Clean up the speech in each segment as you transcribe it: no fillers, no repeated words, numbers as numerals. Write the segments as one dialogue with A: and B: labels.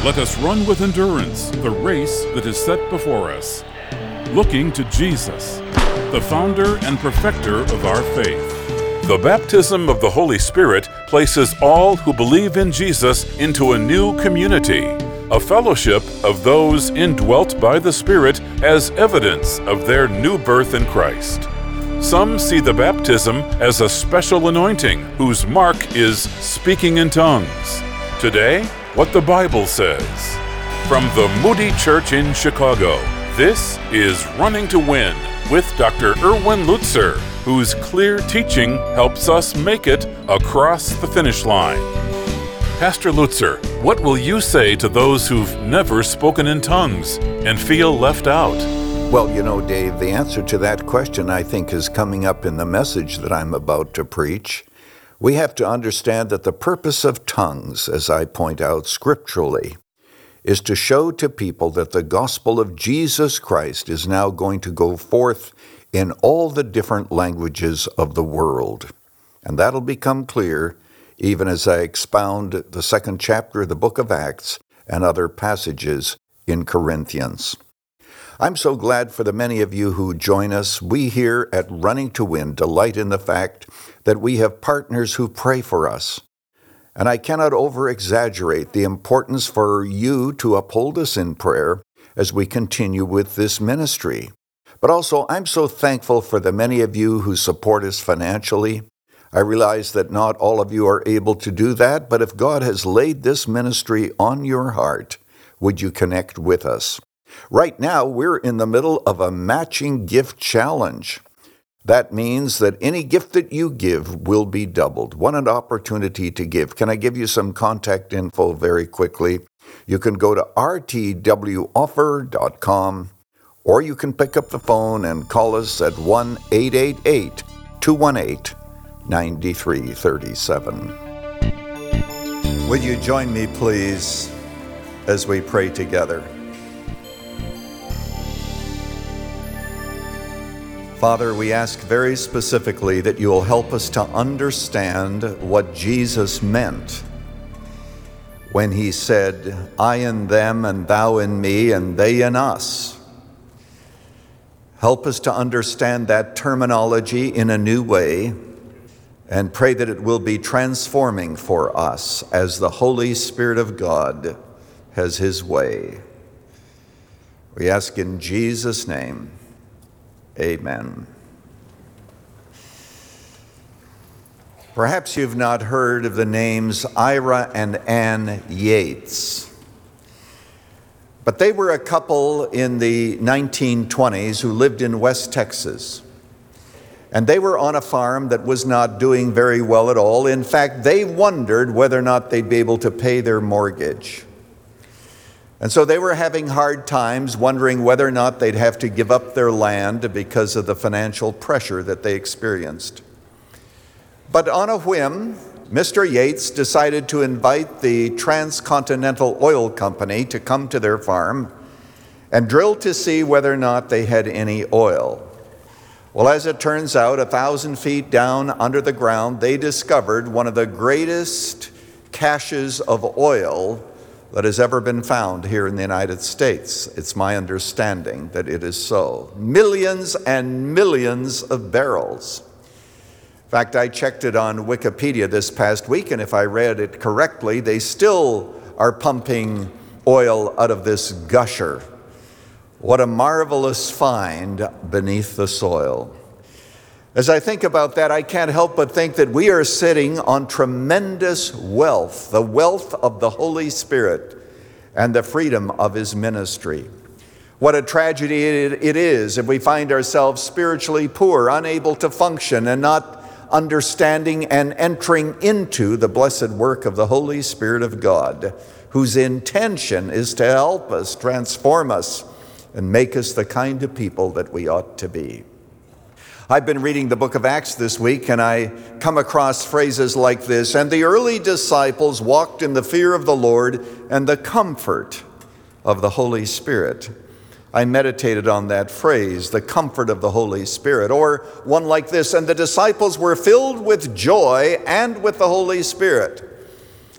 A: Let us run with endurance the race that is set before us, looking to Jesus, the founder and perfecter of our faith. The baptism of the Holy Spirit places all who believe in Jesus into a new community, a fellowship of those indwelt by the Spirit as evidence of their new birth in Christ. Some see the baptism as a special anointing whose mark is speaking in tongues. Today, what the Bible says. From the Moody Church in Chicago, this is Running to Win with Dr. Erwin Lutzer, whose clear teaching helps us make it across the finish line. Pastor Lutzer, what will you say to those who've never spoken in tongues and feel left out?
B: Well, you know, Dave, the answer to that question, I think, is coming up in the message that I'm about to preach. We have to understand that the purpose of tongues, as I point out scripturally, is to show to people that the gospel of Jesus Christ is now going to go forth in all the different languages of the world. And that'll become clear even as I expound the second chapter of the book of Acts and other passages in Corinthians. I'm so glad for the many of you who join us. We here at Running to Win delight in the fact that we have partners who pray for us. And I cannot over-exaggerate the importance for you to uphold us in prayer as we continue with this ministry. But also, I'm so thankful for the many of you who support us financially. I realize that not all of you are able to do that, but if God has laid this ministry on your heart, would you connect with us? Right now, we're in the middle of a matching gift challenge. That means that any gift that you give will be doubled. What an opportunity to give. Can I give you some contact info very quickly? You can go to rtwoffer.com, or you can pick up the phone and call us at 1-888-218-9337. Would you join me, please, as we pray together? Father, we ask very specifically that you will help us to understand what Jesus meant when he said, I in them and thou in me and they in us. Help us to understand that terminology in a new way and pray that it will be transforming for us as the Holy Spirit of God has his way. We ask in Jesus' name. Amen. Perhaps you've not heard of the names Ira and Ann Yates, but they were a couple in the 1920s who lived in West Texas. And they were on a farm that was not doing very well at all. In fact, they wondered whether or not they'd be able to pay their mortgage. And so they were having hard times, wondering whether or not they'd have to give up their land because of the financial pressure that they experienced. But on a whim, Mr. Yates decided to invite the Transcontinental Oil Company to come to their farm and drill to see whether or not they had any oil. Well, as it turns out, 1,000 feet down under the ground, they discovered one of the greatest caches of oil that has ever been found here in the United States. It's my understanding that it is so. Millions and millions of barrels. In fact, I checked it on Wikipedia this past week, and if I read it correctly, they still are pumping oil out of this gusher. What a marvelous find beneath the soil. As I think about that, I can't help but think that we are sitting on tremendous wealth, the wealth of the Holy Spirit and the freedom of his ministry. What a tragedy it is if we find ourselves spiritually poor, unable to function, and not understanding and entering into the blessed work of the Holy Spirit of God, whose intention is to help us, transform us, and make us the kind of people that we ought to be. I've been reading the book of Acts this week, and I come across phrases like this, and the early disciples walked in the fear of the Lord and the comfort of the Holy Spirit. I meditated on that phrase, the comfort of the Holy Spirit, or one like this, and the disciples were filled with joy and with the Holy Spirit.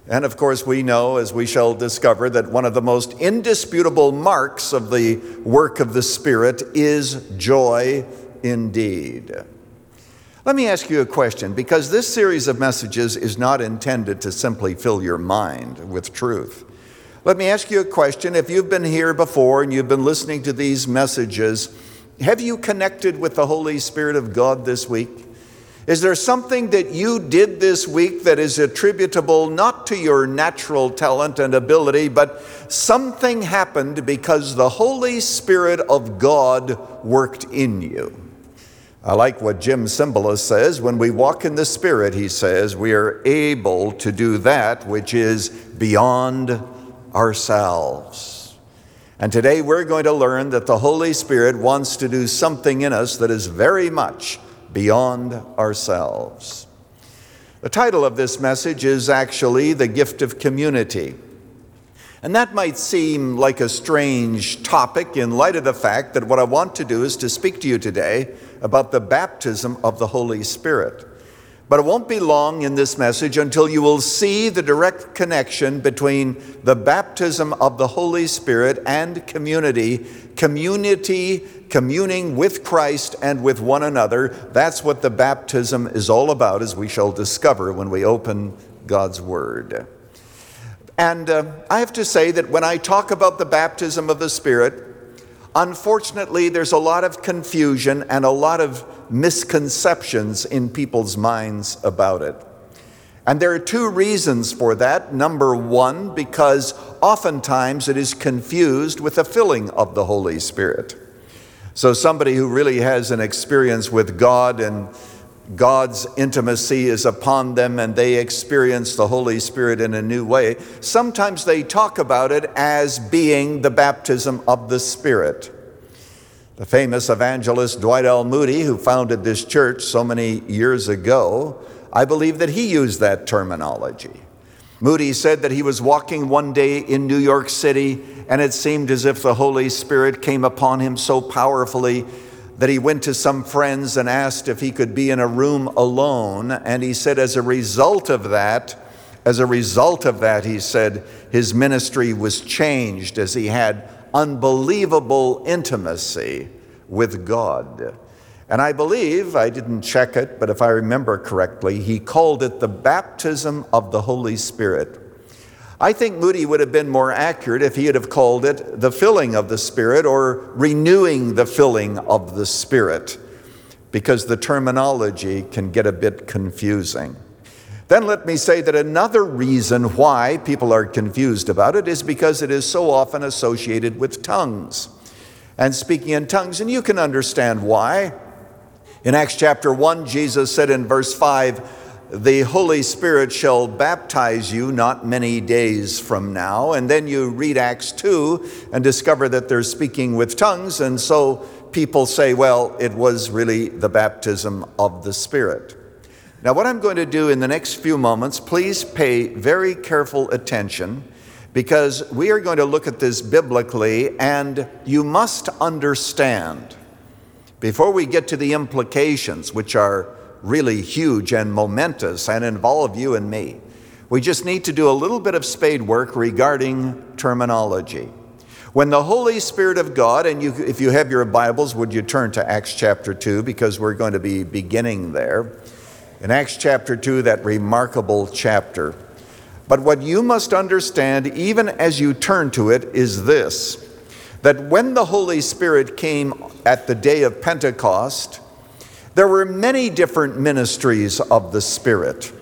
B: And of course, we know, as we shall discover, that one of the most indisputable marks of the work of the Spirit is joy indeed. Let me ask you a question, because this series of messages is not intended to simply fill your mind with truth. Let me ask you a question. If you've been here before and you've been listening to these messages, have you connected with the Holy Spirit of God this week? Is there something that you did this week that is attributable not to your natural talent and ability, but something happened because the Holy Spirit of God worked in you? I like what Jim Cymbala says. When we walk in the Spirit, he says, we are able to do that which is beyond ourselves. And today we're going to learn that the Holy Spirit wants to do something in us that is very much beyond ourselves. The title of this message is actually The Gift of Community. And that might seem like a strange topic in light of the fact that what I want to do is to speak to you today about the baptism of the Holy Spirit. But it won't be long in this message until you will see the direct connection between the baptism of the Holy Spirit and community, communing with Christ and with one another. That's what the baptism is all about, as we shall discover when we open God's Word. And I have to say that when I talk about the baptism of the Spirit, unfortunately, there's a lot of confusion and a lot of misconceptions in people's minds about it. And there are two reasons for that. Number one, because oftentimes it is confused with the filling of the Holy Spirit. So somebody who really has an experience with God and God's intimacy is upon them and they experience the Holy Spirit in a new way, sometimes they talk about it as being the baptism of the Spirit. The famous evangelist Dwight L. Moody, who founded this church so many years ago, I believe that he used that terminology. Moody said that he was walking one day in New York City and it seemed as if the Holy Spirit came upon him so powerfully that he went to some friends and asked if he could be in a room alone. And he said as a result of that, he said, his ministry was changed as he had unbelievable intimacy with God. And I believe, I didn't check it, but if I remember correctly, he called it the baptism of the Holy Spirit. I think Moody would have been more accurate if he had have called it the filling of the Spirit or renewing the filling of the Spirit, because the terminology can get a bit confusing. Then let me say that another reason why people are confused about it is because it is so often associated with tongues and speaking in tongues, and you can understand why. In Acts chapter 1, Jesus said in verse 5, the Holy Spirit shall baptize you not many days from now. And then you read Acts 2 and discover that they're speaking with tongues. And so people say, well, it was really the baptism of the Spirit. Now, what I'm going to do in the next few moments, please pay very careful attention, because we are going to look at this biblically, and you must understand, before we get to the implications, which are really huge and momentous and involve you and me, we just need to do a little bit of spade work regarding terminology. When the Holy Spirit of God, and if you have your Bibles, would you turn to Acts chapter 2, because we're going to be beginning there. In Acts chapter 2, that remarkable chapter. But what you must understand, even as you turn to it, is this, that when the Holy Spirit came at the day of Pentecost, there were many different ministries of the Spirit.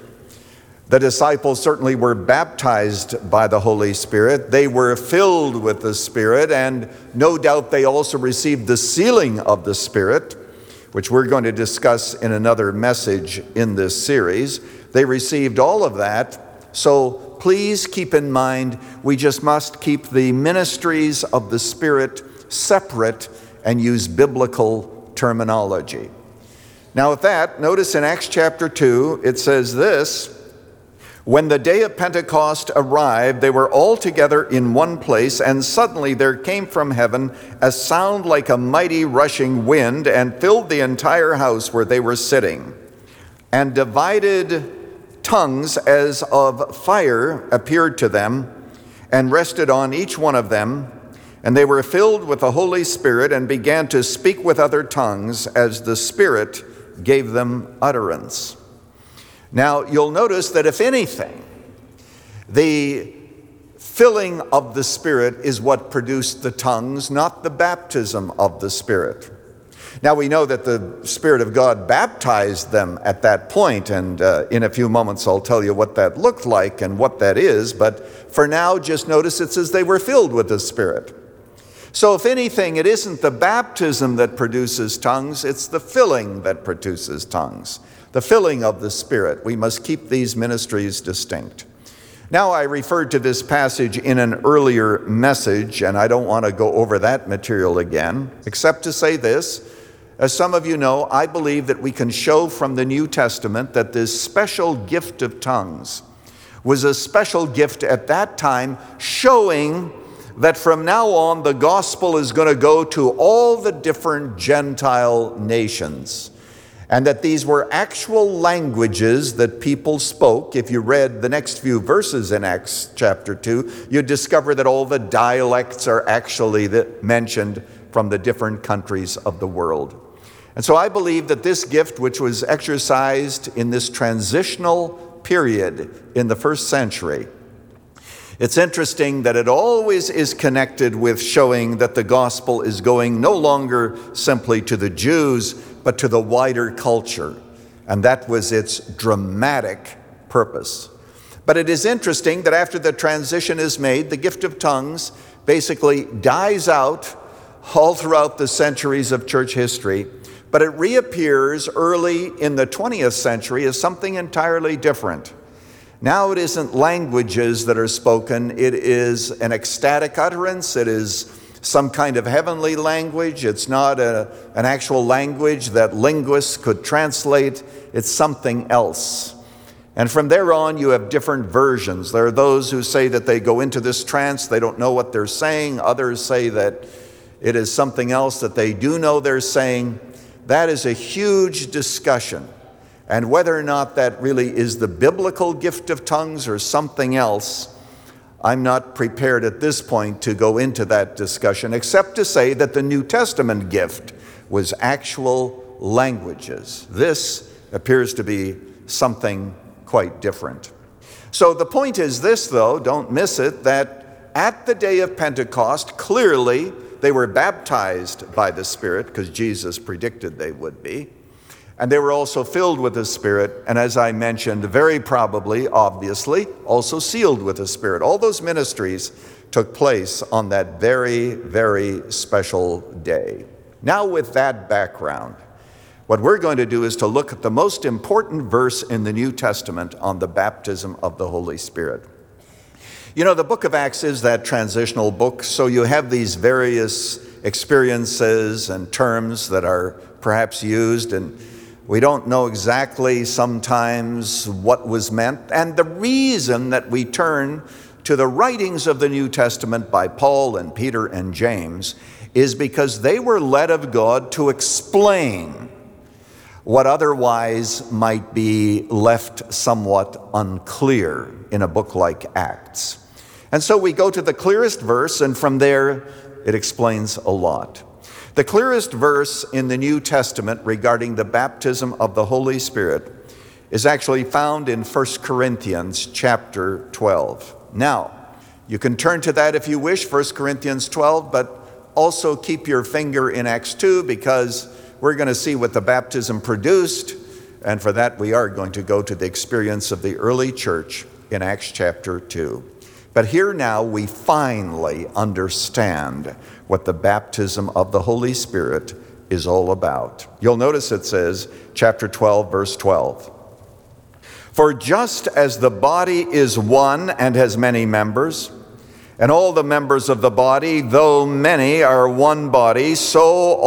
B: The disciples certainly were baptized by the Holy Spirit. They were filled with the Spirit, and no doubt they also received the sealing of the Spirit, which we're going to discuss in another message in this series. They received all of that. So please keep in mind, we just must keep the ministries of the Spirit separate and use biblical terminology. Now with that, notice in Acts chapter 2, it says this, when the day of Pentecost arrived, they were all together in one place, and suddenly there came from heaven a sound like a mighty rushing wind and filled the entire house where they were sitting. And divided tongues as of fire appeared to them and rested on each one of them, and they were filled with the Holy Spirit and began to speak with other tongues as the Spirit gave them utterance. Now, you'll notice that if anything, the filling of the Spirit is what produced the tongues, not the baptism of the Spirit. Now, we know that the Spirit of God baptized them at that point, and in a few moments I'll tell you what that looked like and what that is, but for now, just notice it says they were filled with the Spirit. So if anything, it isn't the baptism that produces tongues, it's the filling that produces tongues. The filling of the Spirit. We must keep these ministries distinct. Now, I referred to this passage in an earlier message, and I don't want to go over that material again, except to say this. As some of you know, I believe that we can show from the New Testament that this special gift of tongues was a special gift at that time, showing that from now on the gospel is going to go to all the different Gentile nations, and that these were actual languages that people spoke. If you read the next few verses in Acts chapter 2, you discover that all the dialects are actually mentioned from the different countries of the world. And so I believe that this gift, which was exercised in this transitional period in the first century, it's interesting that it always is connected with showing that the gospel is going no longer simply to the Jews, but to the wider culture. And that was its dramatic purpose. But it is interesting that after the transition is made, the gift of tongues basically dies out all throughout the centuries of church history, but it reappears early in the 20th century as something entirely different. Now it isn't languages that are spoken, it is an ecstatic utterance, it is some kind of heavenly language, it's not an actual language that linguists could translate, it's something else. And from there on you have different versions. There are those who say that they go into this trance, they don't know what they're saying, others say that it is something else that they do know they're saying. That is a huge discussion. And whether or not that really is the biblical gift of tongues or something else, I'm not prepared at this point to go into that discussion, except to say that the New Testament gift was actual languages. This appears to be something quite different. So the point is this, though, don't miss it, that at the day of Pentecost, clearly they were baptized by the Spirit, because Jesus predicted they would be. And they were also filled with the Spirit, and as I mentioned, very probably, obviously, also sealed with the Spirit. All those ministries took place on that very, very special day. Now, with that background, what we're going to do is to look at the most important verse in the New Testament on the baptism of the Holy Spirit. You know, the book of Acts is that transitional book, so you have these various experiences and terms that are perhaps used, and we don't know exactly sometimes what was meant. And the reason that we turn to the writings of the New Testament by Paul and Peter and James is because they were led of God to explain what otherwise might be left somewhat unclear in a book like Acts. And so we go to the clearest verse, and from there it explains a lot. The clearest verse in the New Testament regarding the baptism of the Holy Spirit is actually found in 1 Corinthians chapter 12. Now, you can turn to that if you wish, 1 Corinthians 12, but also keep your finger in Acts 2, because we're going to see what the baptism produced, and for that we are going to go to the experience of the early church in Acts chapter 2. But here now we finally understand what the baptism of the Holy Spirit is all about. You'll notice it says, chapter 12, verse 12. For just as the body is one and has many members, and all the members of the body, though many, are one body, so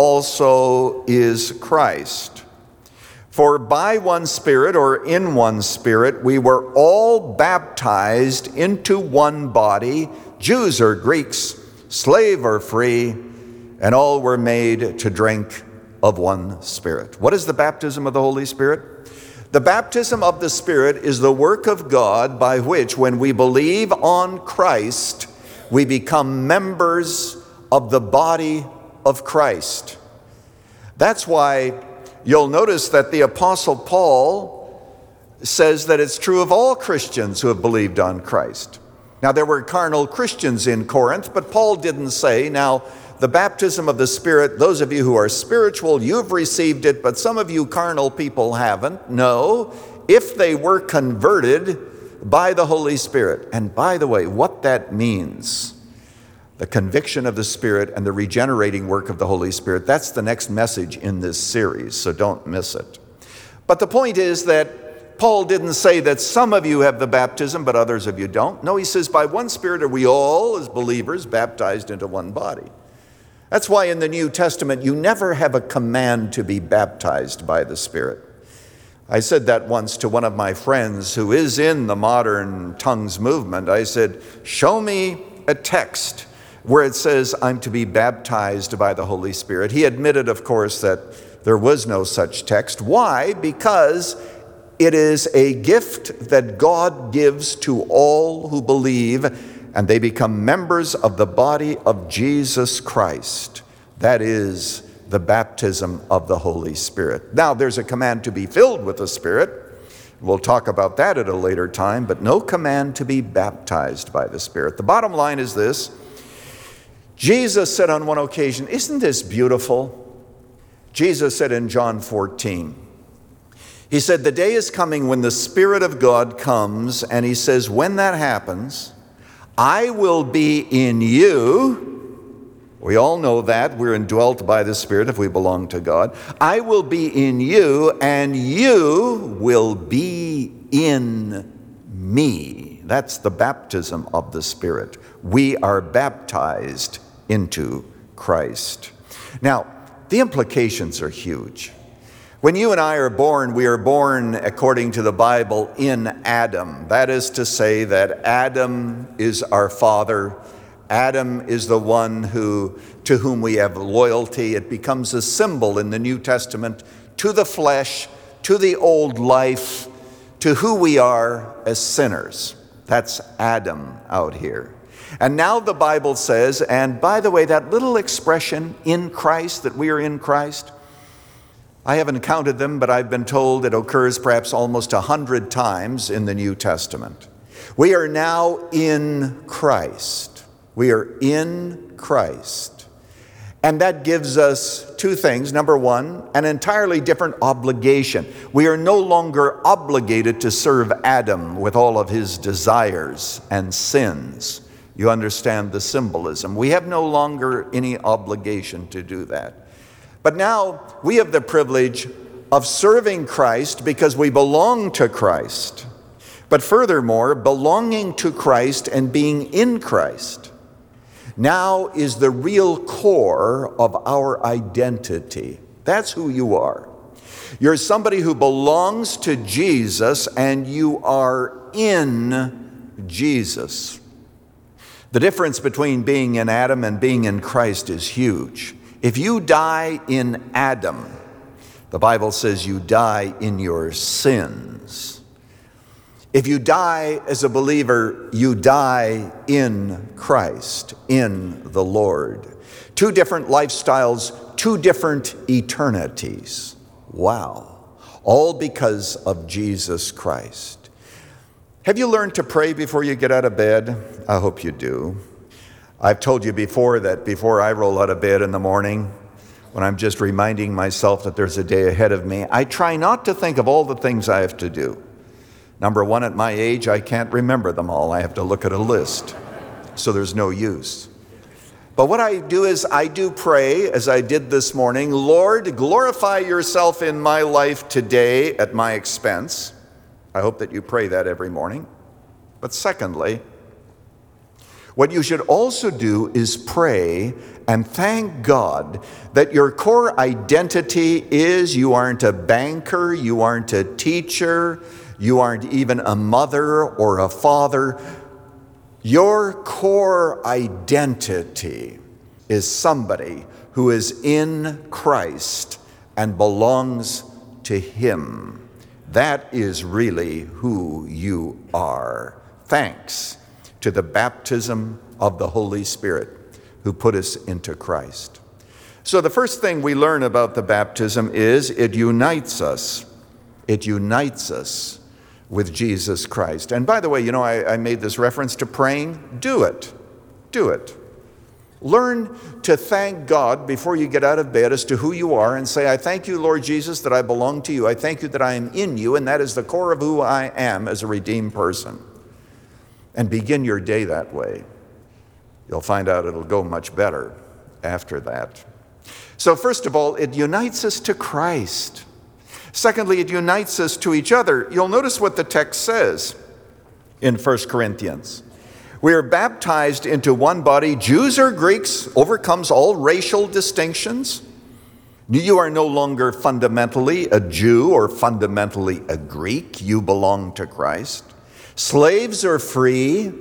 B: also is Christ. For by one Spirit, or in one Spirit, we were all baptized into one body, Jews or Greeks, slave or free, and all were made to drink of one Spirit. What is the baptism of the Holy Spirit? The baptism of the Spirit is the work of God by which, when we believe on Christ, we become members of the body of Christ. That's why you'll notice that the Apostle Paul says that it's true of all Christians who have believed on Christ. Now, there were carnal Christians in Corinth, but Paul didn't say, now, the baptism of the Spirit, those of you who are spiritual, you've received it, but some of you carnal people haven't. No, if they were converted by the Holy Spirit. And by the way, what that means, the conviction of the Spirit and the regenerating work of the Holy Spirit, that's the next message in this series, so don't miss it. But the point is that Paul didn't say that some of you have the baptism, but others of you don't. No, he says, by one Spirit are we all, as believers, baptized into one body. That's why in the New Testament, you never have a command to be baptized by the Spirit. I said that once to one of my friends who is in the modern tongues movement. I said, show me a text where it says I'm to be baptized by the Holy Spirit. He admitted, of course, that there was no such text. Why? Because it is a gift that God gives to all who believe, and they become members of the body of Jesus Christ. That is the baptism of the Holy Spirit. Now, there's a command to be filled with the Spirit. We'll talk about that at a later time, but no command to be baptized by the Spirit. The bottom line is this. Jesus said on one occasion, isn't this beautiful? Jesus said in John 14, he said, the day is coming when the Spirit of God comes, and he says, when that happens, I will be in you. We all know that. We're indwelt by the Spirit if we belong to God. I will be in you, and you will be in me. That's the baptism of the Spirit. We are baptized into Christ. Now, the implications are huge. When you and I are born, we are born, according to the Bible, in Adam. That is to say that Adam is our father. Adam is the one to whom we have loyalty. It becomes a symbol in the New Testament to the flesh, to the old life, to who we are as sinners. That's Adam out here. And now the Bible says, and by the way, that little expression, in Christ, that we are in Christ, I haven't counted them, but I've been told it occurs perhaps almost 100 times in the New Testament. We are now in Christ. We are in Christ. And that gives us two things. Number one, an entirely different obligation. We are no longer obligated to serve Adam with all of his desires and sins. You understand the symbolism. We have no longer any obligation to do that. But now we have the privilege of serving Christ because we belong to Christ. But furthermore, belonging to Christ and being in Christ now is the real core of our identity. That's who you are. You're somebody who belongs to Jesus, and you are in Jesus. The difference between being in Adam and being in Christ is huge. If you die in Adam, the Bible says you die in your sins. If you die as a believer, you die in Christ, in the Lord. Two different lifestyles, two different eternities. Wow. All because of Jesus Christ. Have you learned to pray before you get out of bed? I hope you do. I've told you before that before I roll out of bed in the morning, when I'm just reminding myself that there's a day ahead of me, I try not to think of all the things I have to do. Number one, at my age, I can't remember them all. I have to look at a list, so there's no use. But what I do is I do pray, as I did this morning, Lord, glorify yourself in my life today at my expense. I hope that you pray that every morning. But secondly, what you should also do is pray and thank God that your core identity is you aren't a banker, you aren't a teacher, you aren't even a mother or a father. Your core identity is somebody who is in Christ and belongs to Him. That is really who you are. Thanks to the baptism of the Holy Spirit who put us into Christ. So the first thing we learn about the baptism is it unites us. It unites us with Jesus Christ. And by the way, I made this reference to praying. Do it. Do it. Learn to thank God before you get out of bed as to who you are and say, I thank you, Lord Jesus, that I belong to you. I thank you that I am in you, and that is the core of who I am as a redeemed person. And begin your day that way. You'll find out it'll go much better after that. So first of all, it unites us to Christ. Secondly, it unites us to each other. You'll notice what the text says in 1 Corinthians. We are baptized into one body, Jews or Greeks, overcomes all racial distinctions. You are no longer fundamentally a Jew or fundamentally a Greek. You belong to Christ. Slaves are free.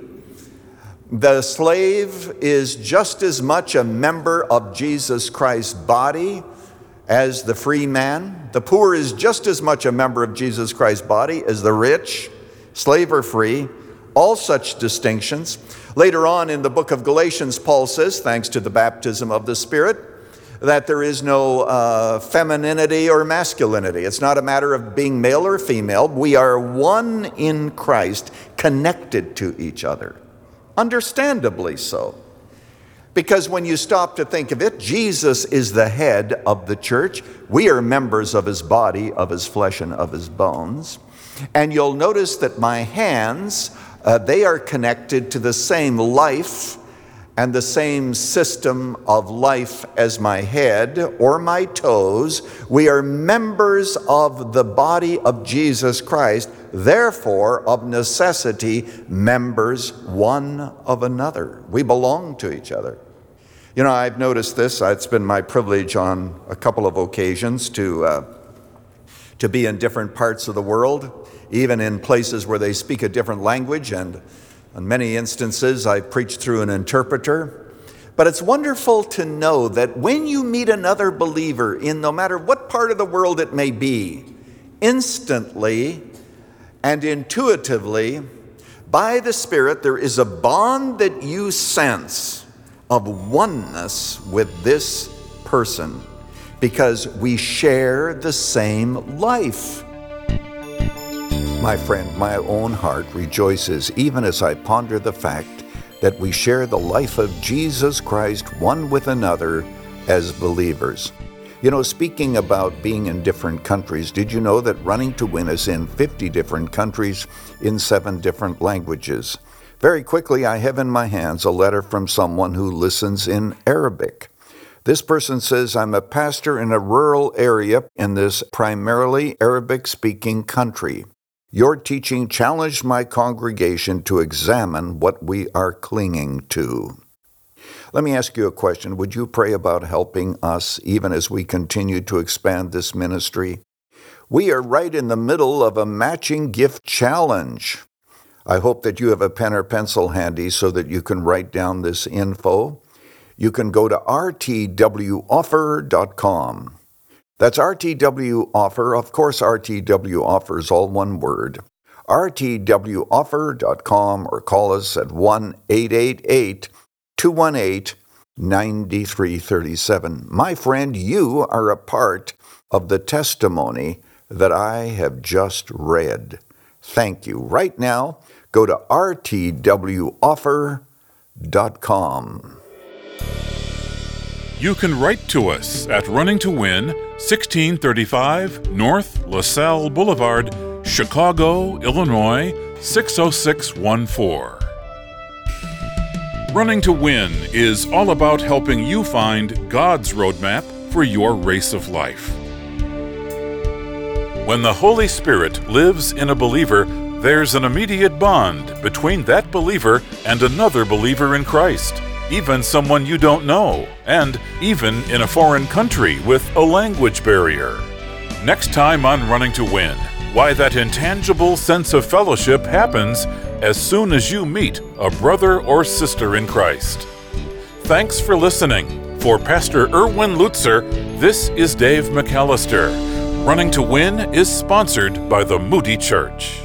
B: The slave is just as much a member of Jesus Christ's body as the free man. The poor is just as much a member of Jesus Christ's body as the rich. Slave or free, all such distinctions. Later on in the book of Galatians, Paul says, thanks to the baptism of the Spirit, that there is no femininity or masculinity. It's not a matter of being male or female. We are one in Christ, connected to each other. Understandably so. Because when you stop to think of it, Jesus is the head of the church. We are members of his body, of his flesh, and of his bones. And you'll notice that my hands, they are connected to the same life and the same system of life as my head or my toes. We are members of the body of Jesus Christ, therefore, of necessity, members one of another. We belong to each other. I've noticed this. It's been my privilege on a couple of occasions to be in different parts of the world, even in places where they speak a different language, and in many instances I preach through an interpreter. But it's wonderful to know that when you meet another believer in no matter what part of the world it may be, instantly and intuitively, by the Spirit, there is a bond that you sense of oneness with this person because we share the same life. My friend, my own heart rejoices even as I ponder the fact that we share the life of Jesus Christ one with another as believers. Speaking about being in different countries, did you know that Running to Win is in 50 different countries in 7 different languages? Very quickly, I have in my hands a letter from someone who listens in Arabic. This person says, I'm a pastor in a rural area in this primarily Arabic-speaking country. Your teaching challenged my congregation to examine what we are clinging to. Let me ask you a question. Would you pray about helping us even as we continue to expand this ministry? We are right in the middle of a matching gift challenge. I hope that you have a pen or pencil handy so that you can write down this info. You can go to rtwoffer.com. That's RTW Offer. Of course, RTW Offer is all one word. rtwoffer.com, or call us at 1-888-218-9337. My friend, you are a part of the testimony that I have just read. Thank you. Right now, go to rtwoffer.com.
A: You can write to us at Running to Win, 1635 North LaSalle Boulevard, Chicago, Illinois, 60614. Running to Win is all about helping you find God's roadmap for your race of life. When the Holy Spirit lives in a believer, there's an immediate bond between that believer and another believer in Christ. Even someone you don't know, and even in a foreign country with a language barrier. Next time on Running to Win, why that intangible sense of fellowship happens as soon as you meet a brother or sister in Christ. Thanks for listening. For Pastor Erwin Lutzer, this is Dave McAllister. Running to Win is sponsored by the Moody Church.